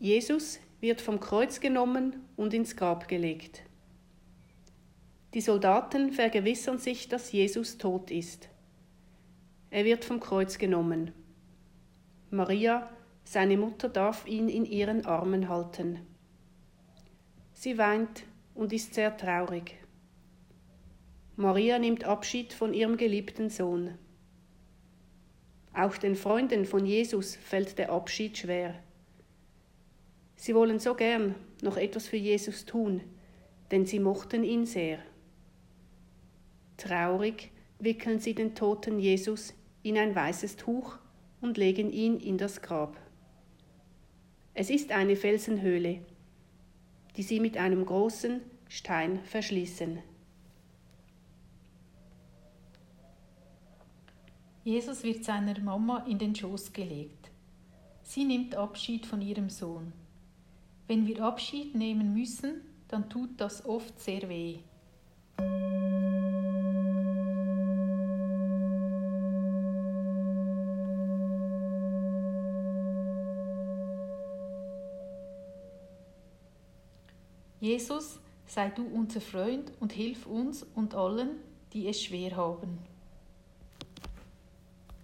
Jesus wird vom Kreuz genommen und ins Grab gelegt. Die Soldaten vergewissern sich, dass Jesus tot ist. Er wird vom Kreuz genommen. Maria, seine Mutter, darf ihn in ihren Armen halten. Sie weint und ist sehr traurig. Maria nimmt Abschied von ihrem geliebten Sohn. Auch den Freunden von Jesus fällt der Abschied schwer. Sie wollen so gern noch etwas für Jesus tun, denn sie mochten ihn sehr. Traurig wickeln sie den toten Jesus in ein weißes Tuch und legen ihn in das Grab. Es ist eine Felsenhöhle, die sie mit einem großen Stein verschließen. Jesus wird seiner Mama in den Schoß gelegt. Sie nimmt Abschied von ihrem Sohn. Wenn wir Abschied nehmen müssen, dann tut das oft sehr weh. Jesus, sei du unser Freund und hilf uns und allen, die es schwer haben.